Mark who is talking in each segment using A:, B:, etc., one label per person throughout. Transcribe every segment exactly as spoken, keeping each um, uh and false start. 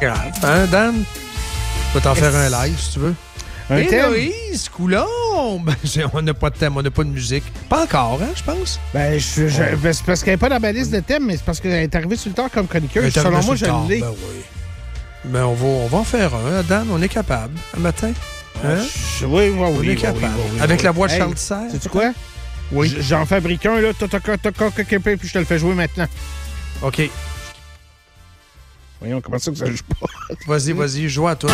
A: grave. Hein, Dan? Je peux t'en faire un live, si tu veux.
B: Un
A: Et
B: thème?
A: Loïse Coulombe! On n'a pas de thème, on n'a pas de musique. Pas encore, hein, je pense.
B: Ben, je, je,
A: Ouais.
B: ben, c'est parce qu'elle n'est pas dans ma liste de thèmes, mais c'est parce qu'elle est arrivée sur le tard comme chroniqueuse.
A: Elle est
B: Selon
A: arrivée
B: moi,
A: sur
B: je
A: le tard,
B: l'ai.
A: Ben oui. Mais on va, on va en faire un, hein, Dan. On est capable, un matin. Hein?
B: Je- oui, oui, oui.
A: On
B: oui,
A: est
B: oui,
A: capable.
B: oui, oui, oui,
A: Avec
B: oui.
A: la voix de
B: Hey,
A: Charles Serre.
B: sais-tu quoi?
A: Oui.
B: J- J'en fabrique un, là, toc, toc, toc, toc, toc, puis je te le fais jouer maintenant.
A: OK.
B: Voyons, comment ça que ça joue pas?
A: Vas-y, vas-y, joue à toi.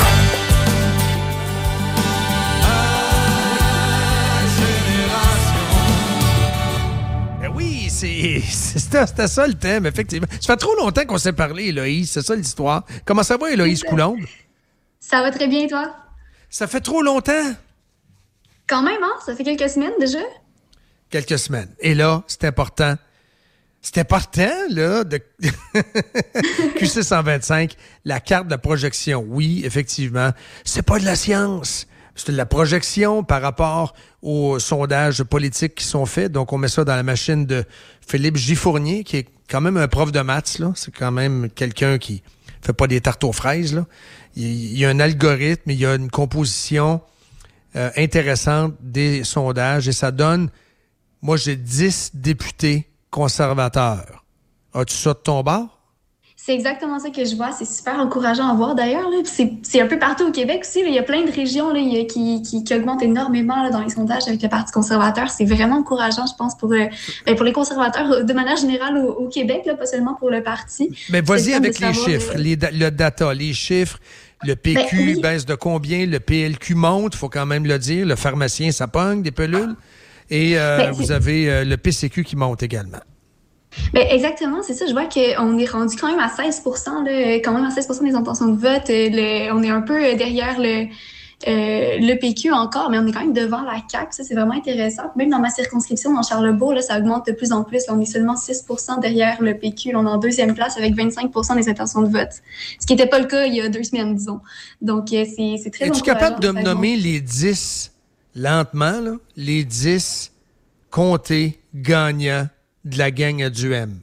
A: Ben oui, c'est, c'était, c'était ça le thème, effectivement. Ça fait trop longtemps qu'on s'est parlé, Héloïse, c'est ça l'histoire. Comment ça va, Héloïse Coulombe?
C: Ça va très bien, toi?
A: Ça fait trop longtemps.
C: Quand même, hein? Ça fait quelques semaines déjà?
A: Quelques semaines. Et là, c'est important. C'est important, là, de Q C cent vingt-cinq, la carte de projection. Oui, effectivement, c'est pas de la science. C'est de la projection par rapport aux sondages politiques qui sont faits. Donc, on met ça dans la machine de Philippe Gifournier, qui est quand même un prof de maths, là. C'est quand même quelqu'un qui fait pas des tartes aux fraises, là. Il, il y a un algorithme, il y a une composition euh, intéressante des sondages et ça donne, moi, j'ai dix députés conservateurs. As-tu ça de ton bord?
C: C'est exactement ça que je vois. C'est super encourageant à voir d'ailleurs. Là. Puis C'est, c'est un peu partout au Québec aussi. Là. Il y a plein de régions là, il y a- qui, qui, qui augmentent énormément là, dans les sondages avec le Parti conservateur. C'est vraiment encourageant, je pense, pour, euh, ben, pour les conservateurs euh, de manière générale au, au Québec, là, pas seulement pour le parti.
A: Mais vas-y
C: C'est le fun
A: avec
C: de
A: les
C: savoir,
A: chiffres,
C: euh,
A: les da- le data, les chiffres. Le P Q
C: Ben, oui.
A: baisse de combien? Le P L Q monte, il faut quand même le dire. Le pharmacien, ça pogne des pelules. Et euh,
C: Ben,
A: vous
C: c'est-
A: avez euh, le P C Q qui monte également.
C: Ben exactement, c'est ça. Je vois qu'on est rendu quand même à seize pour cent, là, quand même à seize pour cent des intentions de vote. Euh, le- on est un peu derrière le, euh, le P Q encore, mais on est quand même devant la C A Q. Ça, c'est vraiment intéressant. Même dans ma circonscription, dans Charlebourg, là, ça augmente de plus en plus. Là, on est seulement six pour cent derrière le P Q. Là, on est en deuxième place avec vingt-cinq pour cent des intentions de vote. Ce qui n'était pas le cas il y a deux semaines, disons. Donc, euh, c'est, c'est très
A: Es-tu
C: encourageant.
A: capable de me
C: Ça
A: nommer les dix, lentement, là, les dix comtés gagnants de la gang à du M?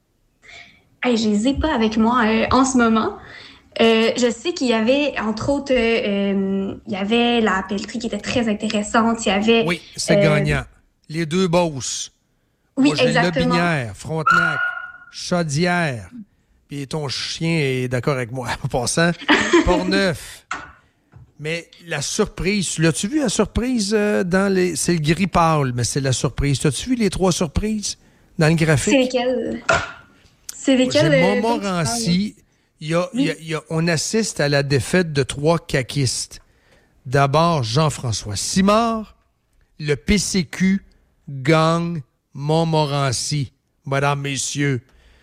C: Hey, je les ai pas avec moi euh, en ce moment. Euh, je sais qu'il y avait, entre autres, euh, euh, il y avait la pelleterie qui était très intéressante. Il y avait...
A: Oui, c'est
C: euh,
A: gagnant. Les deux Beauces.
C: Oui,
A: Moi, j'ai
C: exactement.
A: Lobinière, Frontenac, Chaudière. Puis ton chien est d'accord avec moi en passant. Portneuf. Mais la surprise, l'as-tu vu la surprise euh, dans les... C'est le gris pâle, mais c'est la surprise. T'as-tu vu les trois surprises dans le graphique?
C: C'est lesquels? C'est lesquels?
A: J'ai
C: euh, dont tu
A: Montmorency. Il y a, il y a- il y a- on assiste à la défaite de trois caquistes. D'abord, Jean-François Simard. Le P C Q gagne Montmorency. Mesdames, messieurs.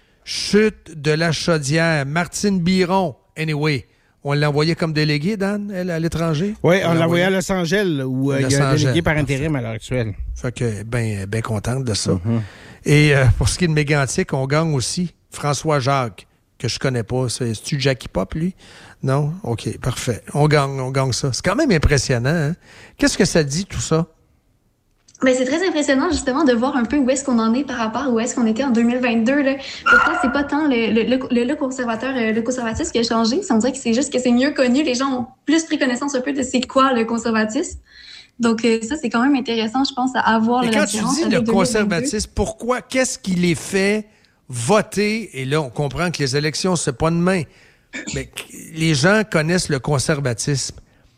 A: Chute de la Chaudière. Martine Biron. Anyway, on l'a envoyé comme délégué, Dan, elle, à l'étranger?
B: Oui, on l'a envoyé
A: envoyé
B: à Los Angeles, où euh, il y a
A: Los
B: un délégué
A: Angeles,
B: par
A: parfait.
B: intérim à l'heure actuelle.
A: Fait que, bien ben contente de ça. Et euh, pour ce qui est de Mégantic, on gagne aussi François Jacques, que je connais pas. C'est, c'est-tu Jackie Pop, lui? Non? OK, parfait. On gagne, on gagne ça. C'est quand même impressionnant, hein? Qu'est-ce que ça dit, tout ça?
C: Ben, c'est très impressionnant, justement, de voir un peu où est-ce qu'on en est par rapport à où est-ce qu'on était en deux mille vingt-deux. Là. Pourtant, c'est pas tant le, le, le, le conservateur, euh, le conservatisme qui a changé. On dirait que c'est juste que c'est mieux connu. Les gens ont plus pris connaissance un peu de c'est quoi le conservatisme. Donc, euh, ça, c'est quand même intéressant, je pense, à avoir
A: Et
C: là, la
A: quand tu
C: différence
A: dis
C: avec
A: le
C: deux mille vingt-deux.
A: conservatisme, pourquoi? Qu'est-ce qui les fait voter? Et là, on comprend que les élections, c'est pas demain. Mais les gens connaissent le conservatisme.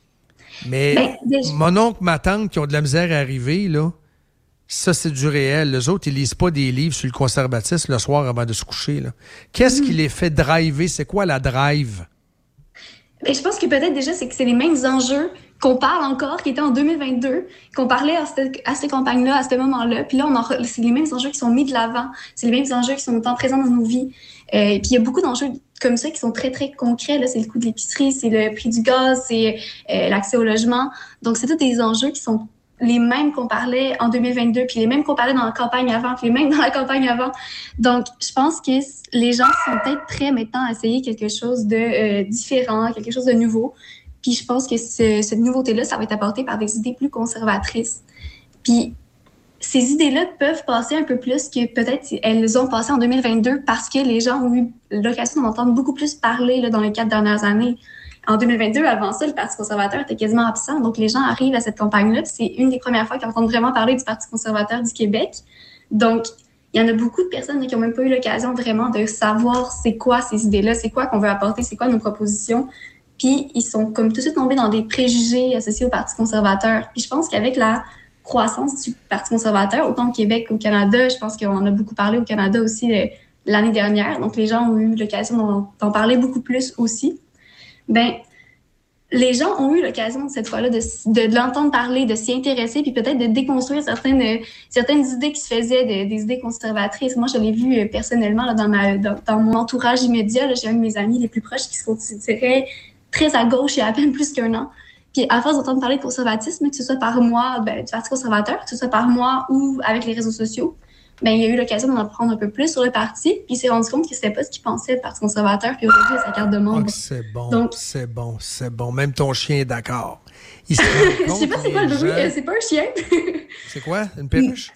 A: Mais
C: Ben, déjà-
A: mon oncle, ma tante qui ont de la misère à arriver, là, ça, c'est du réel. Les autres, ils lisent pas des livres sur le conservatisme le soir avant de se coucher, là. Qu'est-ce
C: Mm.
A: qui les fait driver? C'est quoi la drive?
C: Ben, je pense que peut-être déjà, c'est que c'est les mêmes enjeux qu'on parle encore, qui étaient en deux mille vingt-deux, qu'on parlait à cette, à cette campagne-là, à ce moment-là. Puis là, on en, re- c'est les mêmes enjeux qui sont mis de l'avant. C'est les mêmes enjeux qui sont autant présents dans nos vies. Euh, puis il y a beaucoup d'enjeux comme ça qui sont très, très concrets. Là, c'est le coût de l'épicerie, c'est le prix du gaz, c'est euh, l'accès au logement. Donc, c'est tous des enjeux qui sont les mêmes qu'on parlait en deux mille vingt-deux, puis les mêmes qu'on parlait dans la campagne avant, puis les mêmes dans la campagne avant. Donc, je pense que les gens sont peut-être prêts maintenant à essayer quelque chose de euh, différent, quelque chose de nouveau. Puis je pense que ce, cette nouveauté-là, ça va être apporté par des idées plus conservatrices. Puis ces idées-là peuvent passer un peu plus que peut-être elles ont passé en deux mille vingt-deux parce que les gens ont eu l'occasion d'en entendre beaucoup plus parler là, dans les quatre dernières années. En deux mille vingt-deux, avant ça, le Parti conservateur était quasiment absent. Donc, les gens arrivent à cette campagne-là. C'est une des premières fois qu'ils entendent vraiment parler du Parti conservateur du Québec. Donc, il y en a beaucoup de personnes là, qui n'ont même pas eu l'occasion vraiment de savoir c'est quoi ces idées-là, c'est quoi qu'on veut apporter, c'est quoi nos propositions. Puis, ils sont comme tout de suite tombés dans des préjugés associés au Parti conservateur. Puis, je pense qu'avec la croissance du Parti conservateur, autant au Québec qu'au Canada, je pense qu'on en a beaucoup parlé au Canada aussi euh, l'année dernière. Donc, les gens ont eu l'occasion d'en, d'en parler beaucoup plus aussi. Ben, les gens ont eu l'occasion cette fois-là de, de, de l'entendre parler, de s'y intéresser, puis peut-être de déconstruire certaines, euh, certaines idées qui se faisaient, de, des idées conservatrices. Moi, je l'ai vu euh, personnellement là, dans, ma, dans, dans mon entourage immédiat. Là, j'ai un de mes amis les plus proches qui se considérait très à gauche il y a à peine plus qu'un an. Puis à force d'entendre parler de conservatisme, que ce soit par moi, ben, du Parti conservateur, que ce soit par moi ou avec les réseaux sociaux, ben, il a eu l'occasion d'en apprendre un peu plus sur le parti, puis il s'est rendu compte que c'était pas ce qu'il pensait, le Parti conservateur, puis aujourd'hui, il a sa carte de membre.
A: Oh, c'est bon,
C: Donc,
A: c'est bon, c'est bon. Même ton chien est d'accord. Il se rend compte
C: je sais pas c'est quoi le bruit,
A: gens...
C: c'est pas un chien.
A: C'est quoi, une perruche?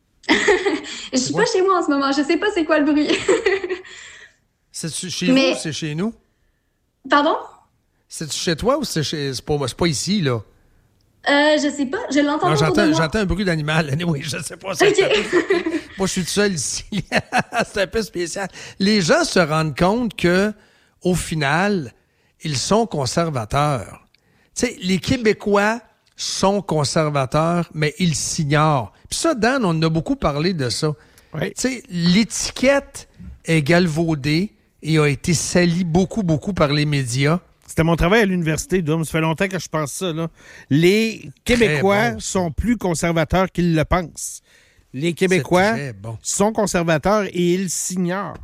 C: Je suis pas chez moi en ce moment, je sais pas c'est quoi le bruit.
A: C'est chez
C: Mais...
A: vous ou c'est chez nous?
C: Pardon?
A: C'est chez toi ou c'est chez... C'est pas, c'est pas ici, là?
C: Euh, je sais pas, je l'entends
A: non, j'entends,
C: autour de moi.
A: j'entends un bruit d'animal. Oui, je sais pas. Ça,
C: okay.
A: Moi, je suis tout seul ici. C'est un peu spécial. Les gens se rendent compte que, au final, ils sont conservateurs. Tu sais, les Québécois sont conservateurs, mais ils s'ignorent. Puis ça, Dan, on en a beaucoup parlé de ça.
B: Oui.
A: Tu sais, l'étiquette est galvaudée et a été salie beaucoup, beaucoup par les médias.
B: C'était mon travail à l'université, Dom. Ça fait longtemps que je pense ça. Là. Les Québécois
A: bon,
B: sont plus conservateurs qu'ils le pensent. Les Québécois
A: bon.
B: sont conservateurs et ils s'ignorent.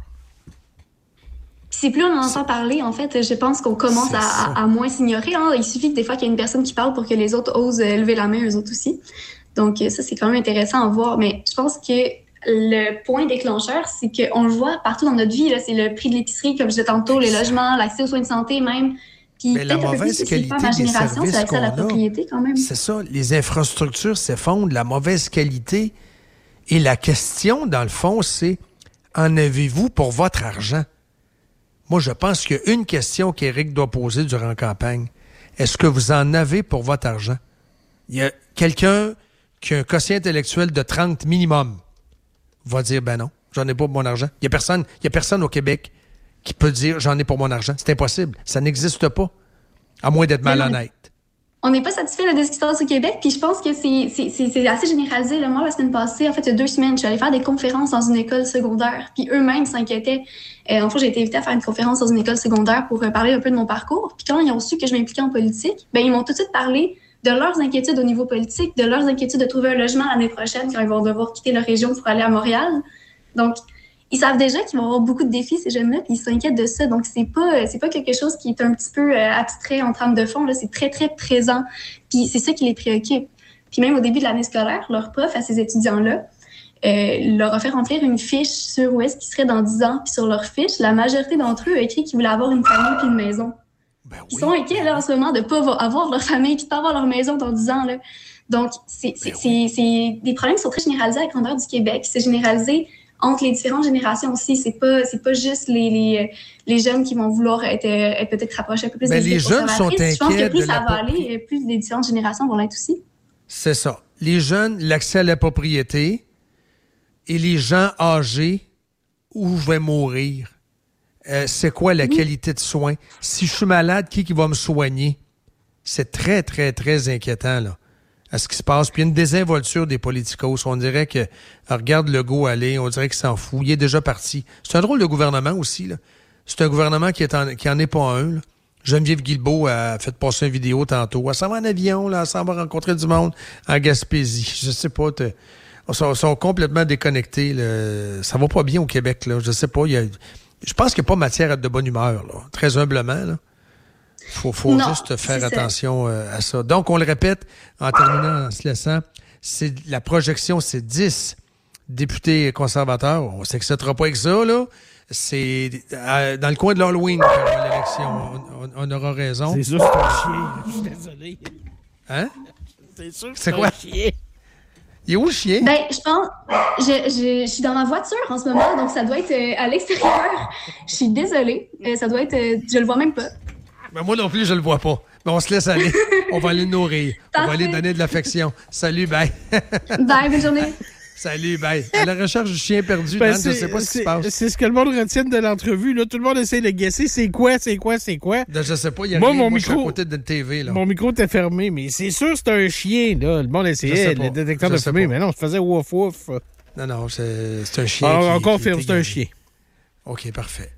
C: C'est plus on en entend parler, en fait, je pense qu'on commence à, à, à moins s'ignorer. Hein. Il suffit que des fois qu'il y ait une personne qui parle pour que les autres osent lever la main, eux autres aussi. Donc ça, c'est quand même intéressant à voir. Mais je pense que le point déclencheur, c'est qu'on le voit partout dans notre vie. Là. C'est le prix de l'épicerie, comme je disais tantôt, les logements, l'accès aux soins de santé même. Puis
A: mais la mauvaise qualité des services
C: c'est
A: qu'on
C: à la propriété, quand même.
A: C'est ça, les infrastructures s'effondrent, la mauvaise qualité. Et la question, dans le fond, c'est en avez-vous pour votre argent? Moi, je pense qu'il y a une question qu'Éric doit poser durant la campagne. Est-ce que vous en avez pour votre argent? Il y a quelqu'un qui a un quotient intellectuel de trente minimum va dire, ben non, j'en ai pas pour mon argent. Il y a personne, il y a personne au Québec qui peut dire, j'en ai pour mon argent. C'est impossible. Ça n'existe pas, à moins d'être malhonnête.
C: On n'est pas satisfait là, de ce qui se passe au Québec, puis je pense que c'est, c'est, c'est, c'est assez généralisé. Là. Moi, la semaine passée, en fait, il y a deux semaines, je suis allée faire des conférences dans une école secondaire, puis eux-mêmes s'inquiétaient. Euh, en fait, j'ai été invitée à faire une conférence dans une école secondaire pour euh, parler un peu de mon parcours. Puis quand ils ont su que je m'impliquais en politique, ben ils m'ont tout de suite parlé de leurs inquiétudes au niveau politique, de leurs inquiétudes de trouver un logement l'année prochaine quand ils vont devoir quitter leur région pour aller à Montréal. Donc, ils savent déjà qu'ils vont avoir beaucoup de défis, ces jeunes-là, puis ils s'inquiètent de ça. Donc, c'est pas, c'est pas quelque chose qui est un petit peu euh, abstrait en trame de fond, là. C'est très, très présent. Puis c'est ça qui les préoccupe. Puis même au début de l'année scolaire, leur prof, à ces étudiants-là, euh, leur a fait remplir une fiche sur où est-ce qu'ils seraient dans dix ans. Puis sur leur fiche, la majorité d'entre eux a écrit qu'ils voulaient avoir une famille puis une maison. Ben oui, ils sont inquiets, là, en ce moment, de pas avoir leur famille puis de pas avoir leur maison dans dix ans, là. Donc, c'est, c'est, ben c'est, oui. c'est des problèmes qui sont très généralisés à la grandeur du Québec. C'est généralisé entre les différentes générations aussi. C'est pas, c'est pas juste les, les, les jeunes qui vont vouloir être, être peut-être rapprochés un peu plus
A: mais
C: des
A: les jeunes sont inquiets.
C: Je pense que plus
A: de
C: ça
A: la
C: va aller, plus les différentes générations vont l'être aussi.
A: C'est ça. Les jeunes, l'accès à la propriété et les gens âgés où je vais mourir. Euh, c'est quoi la oui. qualité de soins? Si je suis malade, qui, qui va me soigner? C'est très, très, très inquiétant, là, à ce qui se passe. Puis il y a une désinvolture des politicos. On dirait que, regarde Legault aller, on dirait qu'il s'en fout. Il est déjà parti. C'est un drôle de gouvernement aussi, là. C'est un gouvernement qui, est en, qui en est pas un, là. Geneviève Guilbeault a fait passer une vidéo tantôt. Elle s'en va en avion, là, elle s'en va rencontrer du monde en Gaspésie. Je sais pas, ils sont, sont complètement déconnectés, là. Ça va pas bien au Québec, là. Je sais pas, il y a... Je pense qu'il n'y a pas matière à être de bonne humeur, là. Très humblement, là. Faut, faut non, juste faire attention ça. à ça. Donc, on le répète, en terminant, en se laissant, c'est, la projection, c'est dix députés conservateurs. On ne s'excitera pas avec ça, là. C'est euh, dans le coin de l'Halloween, l'élection. On, on, on aura raison.
B: C'est sûr que c'est un chien. Je suis désolé.
A: Hein?
B: C'est sûr que
A: c'est,
B: c'est
A: quoi?
B: un chien.
A: Il est où le chien?
C: Ben, je pense. Je, je, je suis dans ma voiture en ce moment, donc ça doit être euh, à l'extérieur. Je suis désolée. Euh, ça doit être. Euh, je le vois même pas.
A: Ben moi non plus, je le vois pas. Mais on se laisse aller. On va aller le nourrir. On va
C: Parfait.
A: aller donner de l'affection. Salut, bye.
C: Bye, bonne journée.
A: Salut, bye. À la recherche du chien perdu,
B: Ben,
A: Dan, je sais pas ce qui se passe.
B: C'est ce que le monde retient de l'entrevue. Là. Tout le monde essaie de guesser. C'est quoi, c'est quoi, c'est quoi?
A: Ben, je sais pas, il y a
B: Moi,
A: rien.
B: mon
A: Moi, je suis à
B: micro-
A: côté d'une T V. Là.
B: Mon micro était fermé, mais c'est sûr que c'est un chien. Là. Le monde
A: Je sais
B: essayait,
A: pas.
B: le détecteur
A: Je
B: de
A: sais
B: fumée.
A: pas.
B: Mais non, je faisais wouf wouf.
A: Non, non, c'est c'est un chien.
B: Ah,
A: qui,
B: on
A: qui
B: confirme,
A: est
B: c'est un
A: égaré.
B: chien.
A: OK, parfait.